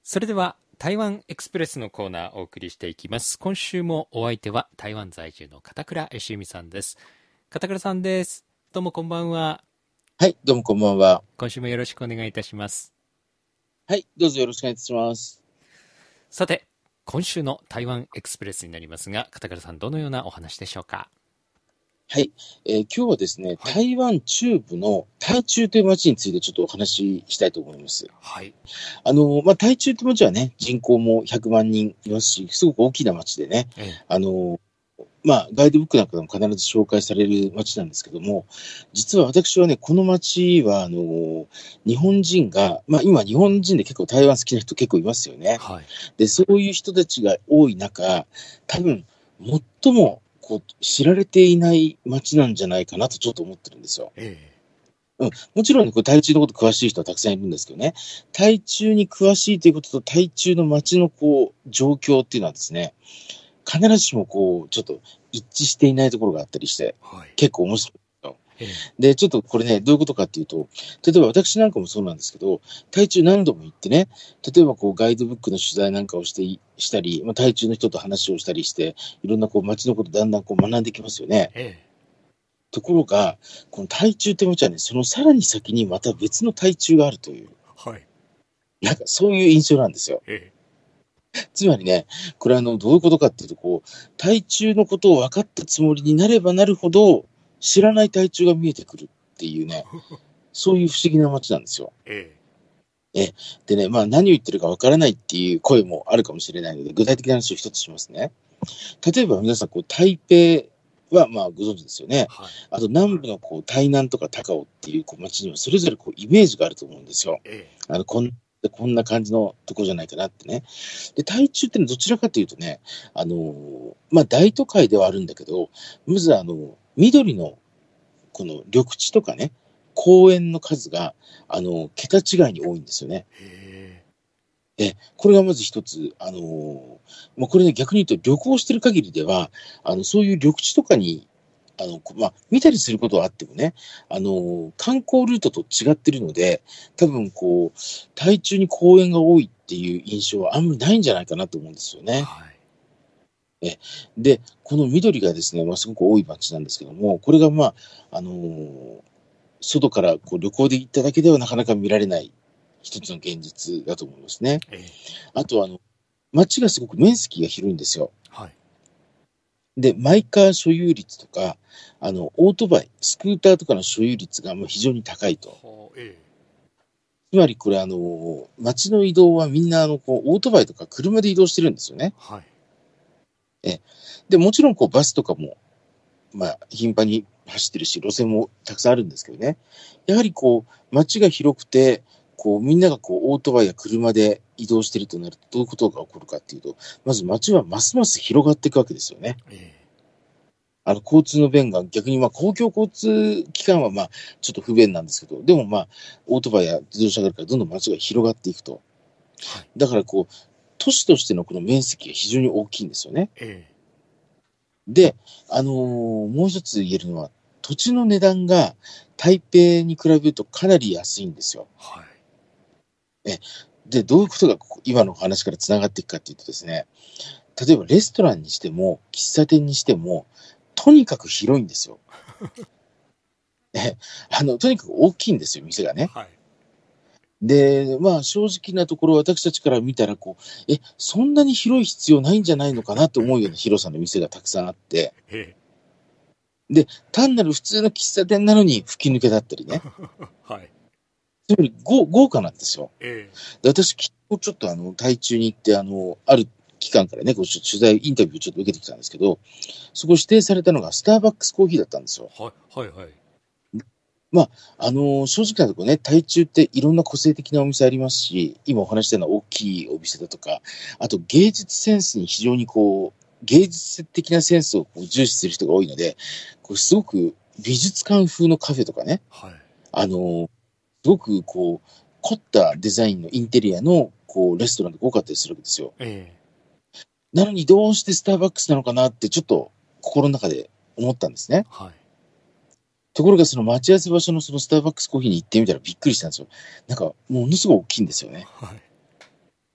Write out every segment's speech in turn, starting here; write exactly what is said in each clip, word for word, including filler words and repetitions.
それでは台湾エクスプレスのコーナーをお送りしていきます。今週もお相手は台湾在住の片倉義美さんです。片倉さんです。どうもこんばんは。 はい、どうもこんばんは。 今週もよろしくお願いいたします。 はい、どうぞよろしくお願いいたします。 さて、今週の台湾エクスプレスになりますが、片倉さんどのようなお話でしょうか。 はい、えー今日はですね、 はい、 台湾中部の台中という町についてちょっとお話ししたいと思います。 はい、 あの、まあ、台中という町はね、人口もひゃくまんにんいますし、すごく大きな町でね、 ええ、 あの、まあ、ガイドブックなんかでも必ず紹介される町なんですけども、実は私はね、この町は、あの、日本人が、まあ、今日本人で結構台湾好きな人結構いますよね。 はい、 で、そういう人たちが多い中、多分、最もこう知られていない街なんじゃないかなとちょっと思ってるんですよ。 えうん、もちろんね、これ台中のこと詳しい人はたくさんいるんですけどね、台中に詳しいということと台中の街のこう状況っていうのはですね、必ずしもこう、ちょっと一致していないところがあったりして、 はい、 結構面白い。 ええ、 で、ちょっとこれね、どういうことかっていうと、例えば私なんかもそうなんですけど、台中何度も行ってね、例えばこうガイドブックの取材なんかをしていしたり、まあ、台中の人と話をしたりして、いろんなこう街のことだんだんこう学んできますよね。 ええ、 ところが、この台中って街はね、そのさらに先にまた別の台中があるという、 はい、 なんかそういう印象なんですよ。 えつまりね、これあの、どういうことかっていうと、こう、台中のことを分かったつもりになればなるほど、知らない台中が見えてくるっていうね、そういう不思議な街なんですよ。 え、 え、でね、まあ何を言ってるか分からないっていう声もあるかもしれないので、具体的な話を一つしますね。例えば皆さん、こう、台北はまあご存知ですよね。 はい、 あと南部のこう台南とか高雄っていうこう街にはそれぞれこうイメージがあると思うんですよ。 ええ、 あの、こんこんな感じのとこじゃないかなってね。で、台中ってのはどちらかというとね、あのーまあ大都会ではあるんだけど、まずあの、緑のこの緑地とかね、公園の数が、あの、桁違いに多いんですよね。 ええ、これがまず一つ、あのーまあ、これね、逆に言うと旅行してる限りでは、あの、そういう緑地とかに、あの、こまあ、見たりすることはあってもね、あのー観光ルートと違ってるので、多分こう、台中に公園が多いっていう印象はあんまりないんじゃないかなと思うんですよね。 はい、 え、で、この緑がですね、まあ、すごく多い街なんですけども、これがまあ、あのー外からこう旅行で行っただけではなかなか見られない一つの現実だと思いますね。 ええ、 あとは、あの、街がすごく面積が広いんですよ。 はい、 で、マイカー所有率とか、あの、オートバイ、スクーターとかの所有率がもう非常に高いと。 はあ、えつまりこれ、あの、街の移動はみんな、あの、こう、オートバイとか車で移動してるんですよね。 え、はい、 え、で、もちろん、こう、バスとかも、まあ、頻繁に走ってるし、路線もたくさんあるんですけどね。やはりこう、街が広くて、こう、みんながこう、オートバイや車で移動しているとなると、どういうことが起こるかっていうと、まず街はますます広がっていくわけですよね。 ええ、 あの、交通の便が逆に、まあ、公共交通機関は、まあ、ちょっと不便なんですけど、でもまあ、オートバイや自動車があるからどんどん街が広がっていくと。 はい、 だからこう、都市としてのこの面積が非常に大きいんですよね。 ええ、 で、あのーもう一つ言えるのは、土地の値段が台北に比べるとかなり安いんですよ。 はい、 え、で、どういうことがここ今の話から繋がっていくかっていうとですね、例えばレストランにしても、喫茶店にしても、とにかく広いんですよ。え、あの、とにかく大きいんですよ、店がね。 はい、 で、まあ、正直なところ、私たちから見たら、こう、え、そんなに広い必要ないんじゃないのかなと思うような広さの店がたくさんあって、 ええ、 で、単なる普通の喫茶店なのに吹き抜けだったりね。 はい、 つまり豪豪華なんですよ。 ええ、 で私、昨日ちょっとあの、台中に行って、あの、ある機関からね、こう取材、インタビューをちょっと受けてきたんですけど、そこ指定されたのがスターバックスコーヒーだったんですよ。 はい、はい、はい、 まあ、あの、正直なところね、台中っていろんな個性的なお店ありますし、今お話したような大きいお店だとか、あと芸術センスに非常にこう、芸術的なセンスをこう重視する人が多いので、こうすごく美術館風のカフェとかね、 はい、 あの、すごくこう、凝ったデザインのインテリアのこうレストランが多かったりするわけですよ。 ええ、 なのにどうしてスターバックスなのかなってちょっと心の中で思ったんですね。 はい、 ところがその待ち合わせ場所のそのスターバックスコーヒーに行ってみたらびっくりしたんですよ。なんかものすごい大きいんですよね。 はい、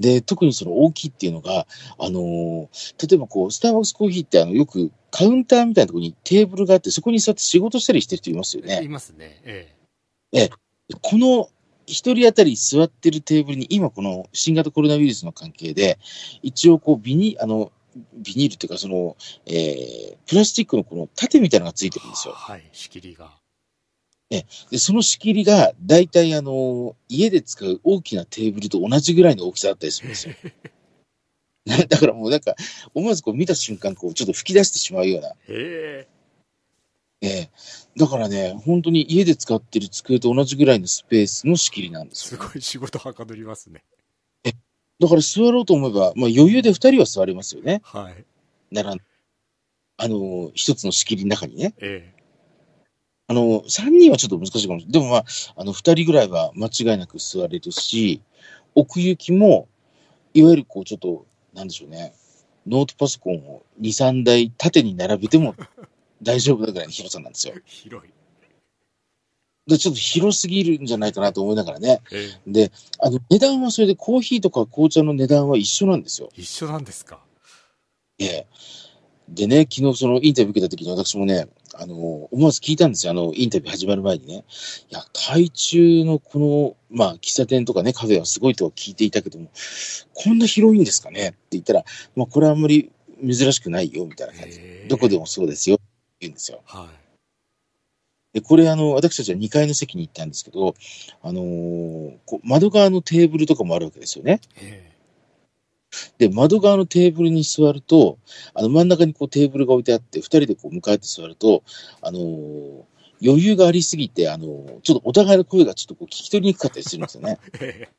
で、特にその大きいっていうのが、あのー例えばこう、スターバックスコーヒーってあの、よくカウンターみたいなところにテーブルがあって、そこに座って仕事したりしてる人いますよね。 いますね。えええ、この一人当たり座ってるテーブルに、今この新型コロナウイルスの関係で、一応こうビニ、あの、ビニールっていうか、その、えープラスチックのこの盾みたいなのがついえてるんですよ。 はい、仕切りが。 ええ、で、その仕切りが、だいたいあの、家で使う大きなテーブルと同じぐらいの大きさだったりするんですよ。だからもうなんか、思わずこう見た瞬間、こう、ちょっと吹き出してしまうような。 へえ。 ええ、だからね、本当に家で使ってる机と同じぐらいのスペースの仕切りなんですすよね。 ごい仕事はかどりますね。 だから座ろうと思えば、まあ余裕で二人は座れますよね。 はい。 並んあの、一つの仕切りの中にね。 ええ。 あの、三人はちょっと難しいかもしれない。でもまあ、あの、二人ぐらいは間違いなく座れるし、奥行きも、いわゆるこう、ちょっと、なんでしょうね。ノートパソコンをに、さんだい縦に並べても大丈夫なぐらいの広さなんですよ。 広い。 で、ちょっと広すぎるんじゃないかなと思いながらね。 ええ。 で、あの、値段はそれでコーヒーとか紅茶の値段は一緒なんですよ。 一緒なんですか。 ええ。でね、昨日そのインタビュー受けた時に私もね、あの、思わず聞いたんですよ。あの、インタビュー始まる前にね。いや、台中のこの、まあ、喫茶店とかね、カフェはすごいとは聞いていたけども、こんな広いんですかねって言ったら、まあ、これはあんまり珍しくないよ、みたいな感じで。 へえ。 どこでもそうですよ、って言うんですよ。 はい。 で、これあの、私たちはにかいの席に行ったんですけど、あのーこう窓側のテーブルとかもあるわけですよね。 えで、窓側のテーブルに座ると、あの真ん中にこうテーブルが置いてあって、二人でこう向かって座ると、あのー余裕がありすぎて、あのーちょっとお互いの声がちょっとこう聞き取りにくかったりするんですよね。 え。え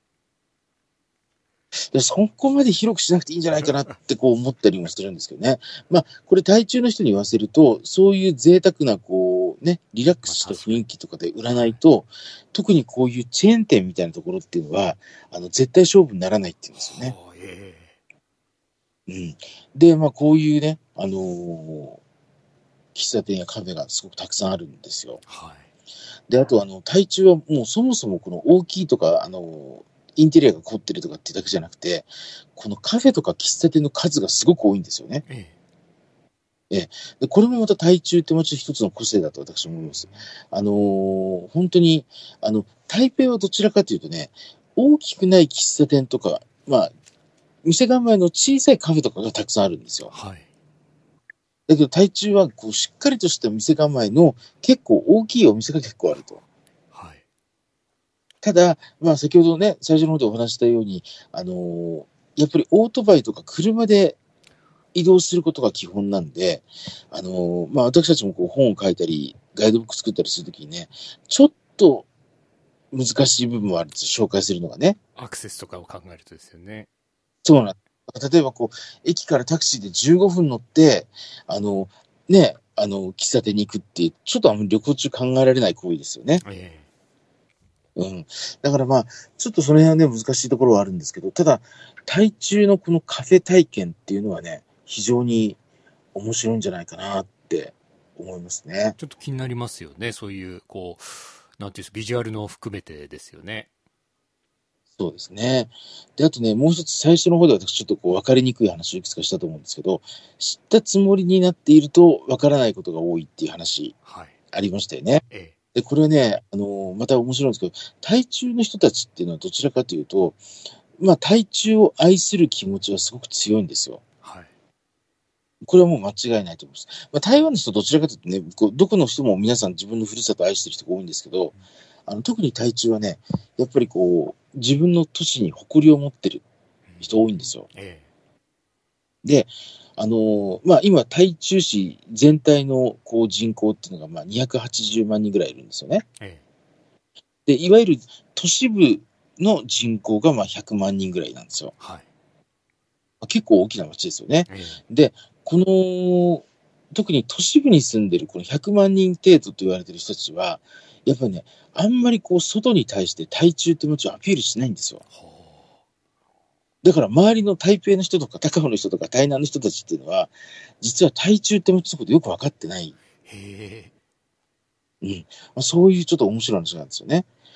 で、そこまで広くしなくていいんじゃないかなってこう思ったりもしてるんですけどね。まあ、これ台中の人に言わせると、そういう贅沢なこうね、リラックスした雰囲気とかで売らないと、特にこういうチェーン店みたいなところっていうのは、あの、絶対勝負にならないっていうんですよね。 はあ、えうん。で、まあ、こういうね、あのー喫茶店やカフェがすごくたくさんあるんですよ。 え。はい。 で、あと、あの、台中はもうそもそもこの大きいとか、あの、インテリアが凝ってるとかっていうだけじゃなくて、このカフェとか喫茶店の数がすごく多いんですよね。 えで、これもまた台中って街一つの個性だと私は思います。あのー本当に、あの、台北はどちらかというとね、大きくない喫茶店とか、まあ、店構えの小さいカフェとかがたくさんあるんですよ。 はい。 だけど台中はこうしっかりとした店構えの結構大きいお店が結構あると。 はい。 ただ、まあ先ほどね、最初の方でお話ししたように、あのーやっぱりオートバイとか車で移動することが基本なんで、あのーまあ私たちもこう本を書いたり、ガイドブック作ったりするときにね、ちょっと難しい部分もあるんですよ、紹介するのがね。 アクセスとかを考えるとですよね。 そうなん例えばこう、駅からタクシーでじゅうごふん乗って、あの、ね、あの、喫茶店に行くっていう、ちょっとあんまり旅行中考えられない行為ですよね。 えうん。だからまあ、ちょっとその辺はね、難しいところはあるんですけど、ただ、台中のこのカフェ体験っていうのはね、非常に面白いんじゃないかなって思いますね。 ちょっと気になりますよね。そういう、こう、なんていうんですか、ビジュアルの含めてですよね。 そうですね。で、あとね、もう一つ最初の方で私ちょっとこう分かりにくい話をいくつかしたと思うんですけど、知ったつもりになっていると分からないことが多いっていう話はい。 ありましたよね。 えで、これはね、あの、また面白いんですけど、台中の人たちっていうのはどちらかというと、まあ、台中を愛する気持ちはすごく強いんですよ。 はい。 これはもう間違いないと思います。まあ、台湾の人どちらかというとね、こうどこの人も皆さん自分のふるさとを愛してる人が多いんですけど、あの特に台中はね、やっぱりこう、自分の都市に誇りを持ってる人多いんですよ。 えで、あのーまあ、今、台中市全体のこう人口っていうのがまあにひゃくはちじゅうまん人ぐらいいるんですよね。 え。えで、いわゆる都市部の人口がまあひゃくまん人ぐらいなんですよ。 はい。 結構大きな町ですよね。 えで、この、特に都市部に住んでるこのひゃくまん人程度と言われてる人たちは、やっぱりね、あんまりこう外に対して台中って街をアピールしないんですよ。 はだから周りの台北の人とか高雄の人とか台南の人たちっていうのは、実は台中って街のことよく分かってない。 あ。へえ。 うん。まあ、そういうちょっと面白い話なんですよね。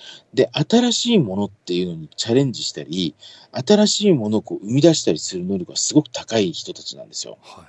で、新しいものっていうのにチャレンジしたり、新しいものをこう生み出したりする能力がすごく高い人たちなんですよ。 はい。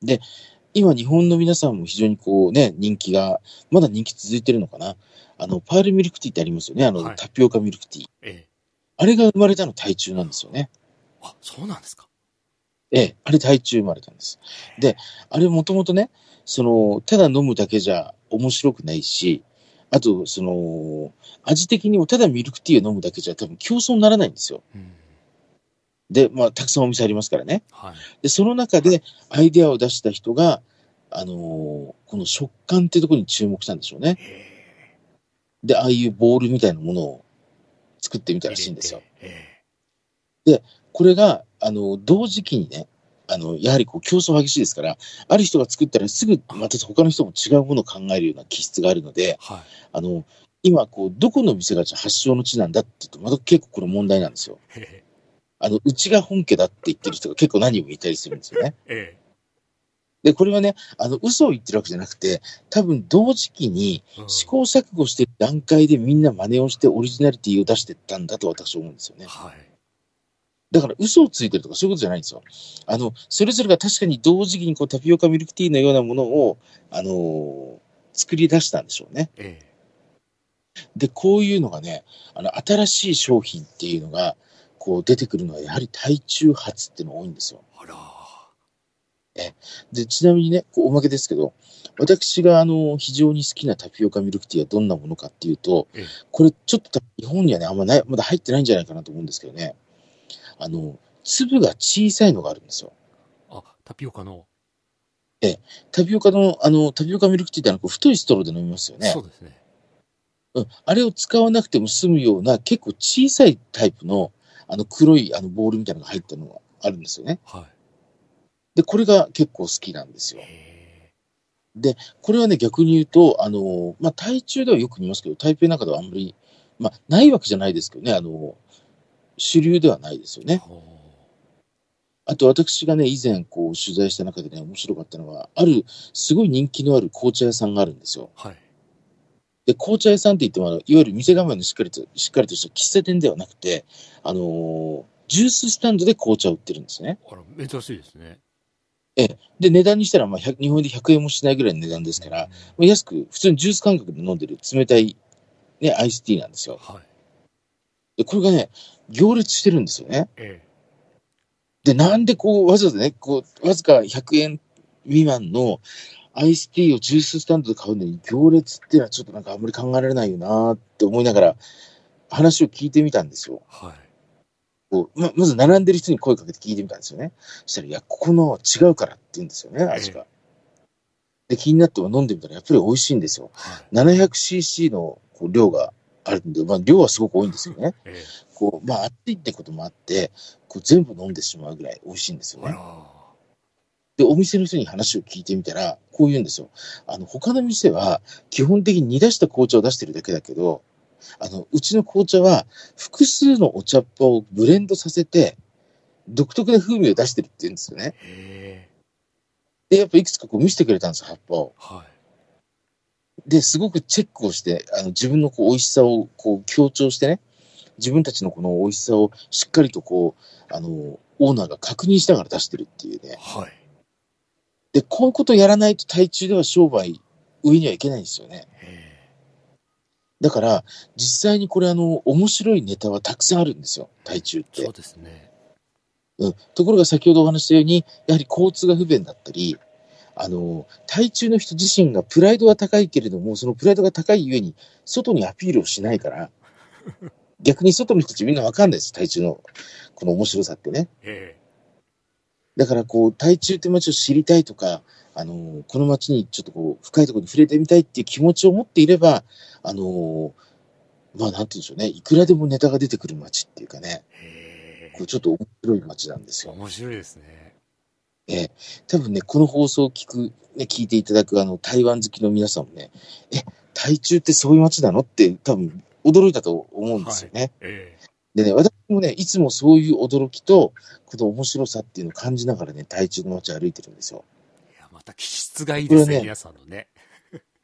で、今日本の皆さんも非常にこうね、人気が、まだ人気続いてるのかな。あの、パールミルクティーってありますよね。あの、 はい、 タピオカミルクティー。 ええ。 あれが生まれたの台中なんですよね。 あ、そうなんですか。 ええ、あれ台中生まれたんです。で、あれもともとね、その、ただ飲むだけじゃ面白くないし、あと、その、味的にもただミルクティーを飲むだけじゃ多分競争にならないんですよ。 うん、 で、まあ、たくさんお店ありますからね。 はい。 で、その中でアイデアを出した人が、あのーこの食感っていうところに注目したんでしょうね。で、ああいうボールみたいなものを作ってみたらしいんですよ。で、これが、あの、同時期にね、あの、やはりこう競争激しいですから、ある人が作ったらすぐまた他の人も違うものを考えるような気質があるので、 はい、 あの、今こう、どこの店が発祥の地なんだって言うと、また結構これ問題なんですよ。あの、うちが本家だって言ってる人が結構何人もいたりするんですよね。 ええ、 で、これはね、あの、嘘を言ってるわけじゃなくて、多分同時期に試行錯誤してる段階でみんな真似をしてオリジナリティを出していったんだと私は思うんですよね。 はい。 だから嘘をついてるとかそういうことじゃないんですよ。あの、それぞれが確かに同時期にこうタピオカミルクティーのようなものを、あのー作り出したんでしょうね。 ええ、 で、こういうのがね、あの、新しい商品っていうのが、こう出てくるのはやはり台中発っていうのが多いんですよ。 あら。 えで、ちなみにね、こうおまけですけど、私があの、非常に好きなタピオカミルクティーはどんなものかっていうと、 ええ、 これちょっと多分日本にはね、あんまない、まだ入ってないんじゃないかなと思うんですけどね、あの、粒が小さいのがあるんですよ。 あ、タピオカの。 ええ、タピオカの、あの、タピオカミルクティーってあの、こう太いストローで飲みますよね。 そうですね。 うん。あれを使わなくても済むような、結構小さいタイプの、あの、黒い、あの、ボールみたいなのが入ったのがあるんですよね。 はい。 で、これが結構好きなんですよ。 へで、これはね、逆に言うと、あの、まあ、台中ではよく見ますけど、台北なんかではあんまり、まあ、ないわけじゃないですけどね、あの、主流ではないですよえ。 ね。あと私がね、以前こう取材した中でね、面白かったのは、ある、すごい人気のある紅茶屋さんがあるんですよ。 はい。 で、紅茶屋さんって言っても、あのいわゆる店構えのしっかりと、しっかりとした喫茶店ではなくて、あのージューススタンドで紅茶を売ってるんですね。 あら、珍しいですね。 ええ。で、値段にしたら、まあ、ひゃく日本でひゃくえんもしないぐらいの値段ですから、 うん、 安く、普通にジュース感覚で飲んでる冷たい、ね、アイスティーなんですよ。 はい。 で、これがね、行列してるんですよね。 ええ。 で、なんでこう、わざわざね、こう、わずかひゃくえん未満のアイスティーをジューススタンドで買うのに行列っていうのはちょっとなんかあんまり考えられないよなって思いながら話を聞いてみたんですよ。 はい。 こうままず並んでる人に声かけて聞いてみたんですよね。そしたら、いや、ここの違うからって言うんですよね、味が。で、気になっても飲んでみたらやっぱり美味しいんですよ。 はい。 ななひゃくシーシー のこう量があるんで、まあ量はすごく多いんですよね。 ええ。 こう、まあ熱いってこともあって、こう全部飲んでしまうぐらい美味しいんですよね。 あら。 で、お店の人に話を聞いてみたら、こう言うんですよ。あの、他の店は基本的に煮出した紅茶を出してるだけだけど、あの、うちの紅茶は複数のお茶っ葉をブレンドさせて、独特な風味を出してるって言うんですよね。 へえ。 で、やっぱいくつかこう見せてくれたんですよ、葉っぱを。 はい。 で、すごくチェックをして、あの、自分のこう美味しさをこう強調してね、自分たちのこの美味しさをしっかりとこう、あの、オーナーが確認しながら出してるっていうね。 はい。 で、こういうことをやらないと台中では商売、上にはいけないんですよね。 へだから、実際にこれあの、面白いネタはたくさんあるんですよ、台中っえ。そうて。 ですね。 うん。ところが先ほどお話ししたように、やはり交通が不便だったり、あの、台中の人自身がプライドは高いけれども、そのプライドが高いゆえに、外にアピールをしないから、逆に外の人たちみんなわかんないです、台中のこの面白さってね。 ええ。 だからこう、台中って街を知りたいとか、あの、この街にちょっとこう、深いところに触れてみたいっていう気持ちを持っていれば、あの、まあ、なんて言うんでしょうね。いくらでもネタが出てくる街っていうかね、 へえ。 こうちょっと面白い街なんですよ。 面白いですね。 ええ、多分ね、この放送を聞く、ね、聞いていただくあの、台湾好きの皆さんもね、え、台中ってそういう街なのって多分驚いたと思うんですよね。 はい。ええ。 でね、私もね、いつもそういう驚きと、この面白さっていうのを感じながらね、台中の街を歩いてるんですよ。 いや、また気質がいいですね、 これはね、 皆さんのね。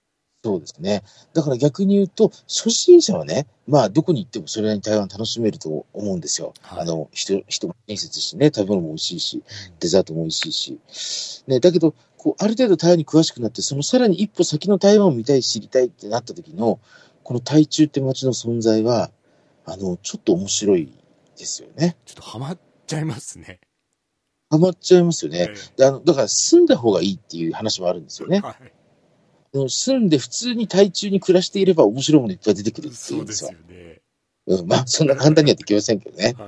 そうですね。だから逆に言うと、初心者はね、まあ、どこに行ってもそれなりに台湾楽しめると思うんですよ。 はい、 あの、人、人も親切しね、食べ物も美味しいし、 うん、 デザートも美味しいし。ね、だけど、こう、ある程度台湾に詳しくなって、そのさらに一歩先の台湾を見たい、知りたいってなった時の、この台中って街の存在は、あの、ちょっと面白いですよね。 ちょっとハマっちゃいますね。 ハマっちゃいますよね。 ええ、 であの、だから住んだ方がいいっていう話もあるんですよね。 はい。 あの住んで普通に台中に暮らしていれば面白いものいっぱい出てくるっていうんですよ。 そうですよね。 うん、まあ、そんな簡単にはできませんけどね。 はい。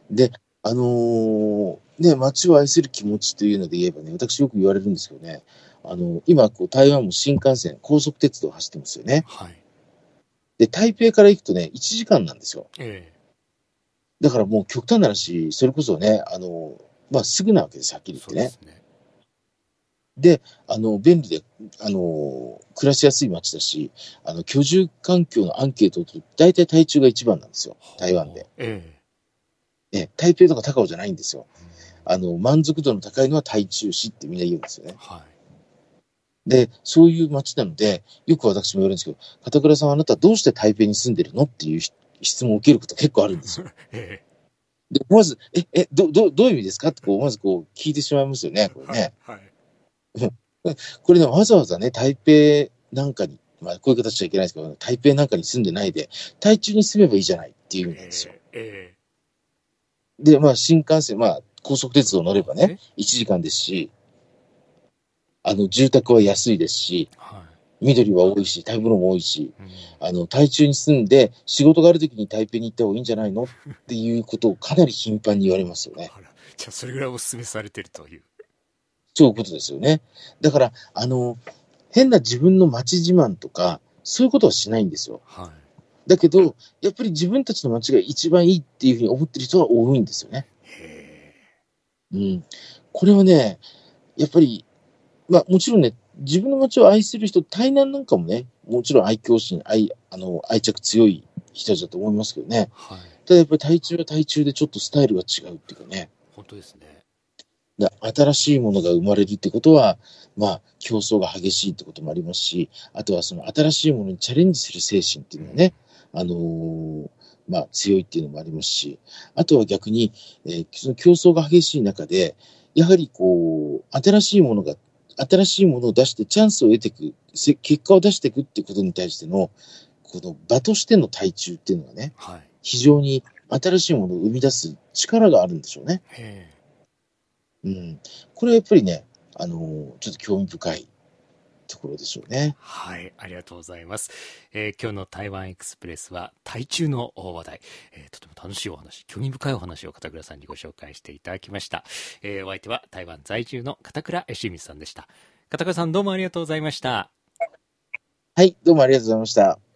で、あのーね、街を愛する気持ちというので言えばね、私よく言われるんですけどね、あの、今、こう、台湾も新幹線、高速鉄道走ってますよね。 はい。 で、台北から行くとね、いちじかんなんですよ。 ええ、 だからもう極端な話、それこそね、あの、まあ、すぐなわけです、はっきり言ってね。 そうですね。 で、あの、便利で、あの、暮らしやすい街だし、あの、居住環境のアンケートを取ると、大体台中が一番なんですよ、台湾で。 ほう、えね、台北とか高尾じゃないんですよ。 え、うん、 あの、満足度の高いのは台中市ってみんな言うんですよね。 はい。 で、そういう街なので、よく私も言われるんですけど、片倉さんあなたどうして台北に住んでるのっていう質問を受けること結構あるんですよ。 えで、まず、え、え、ど、ど、どういう意味ですかってこう、まずこう聞いてしまいますよね、 え、 これはい、 ね。 はい。 これね、わざわざね、台北なんかに、まあこういう形じゃいけないですけど、台北なんかに住んでないで、台中に住めばいいじゃないっていう意味なんですよ。 ええ、えで、まあ新幹線、まあ高速鉄道乗ればね、 え、 いちじかんですし、あの、住宅は安いですし、 は緑は多いし、食べ物も多いし、 い。うん、 あの、台中に住んで、仕事があるときに台北に行った方がいいんじゃないのっていうことをかなり頻繁に言われますよね。 あら、じゃあそれぐらいお勧めされてるという。 そういうことですよね。だから、あの、変な自分の街自慢とか、そういうことはしないんですよ。 はい。 だけど、やっぱり自分たちの街が一番いいっていうふうに思ってる人は多いんですよね。 へうん。これはね、やっぱり、まあもちろんね、自分の街を愛する人、台南なんかもね、もちろん愛嬌心、愛、あの、愛着強い人たちだと思いますけどね。 え、はい。 ただやっぱり台中は台中でちょっとスタイルが違うっていうかね。 本当ですね。 だ新しいものが生まれるってことは、まあ、競争が激しいってこともありますし、あとはその新しいものにチャレンジする精神っていうのはね、あのーまあ、強いっていうのもありますし、あとは逆に、えーその競争が激しい中で、やはりこう、新しいものが、新しいものを出してチャンスを得ていく、せ結果を出していくってことに対しての、この場としての対中っていうのはね、 はい。 非常に新しいものを生み出す力があるんでしょうね。 へえ。 うん。これはやっぱりね、あのーちょっと興味深いところでしょうね。 はい、ありがとうございます。えー今日の台湾エクスプレスは台中の話題、えーとても楽しいお話、興味深いお話を片倉さんにご紹介していただきました。えーお相手は台湾在住の片倉義光さんでした。片倉さんどうもありがとうございました。 はい、どうもありがとうございました。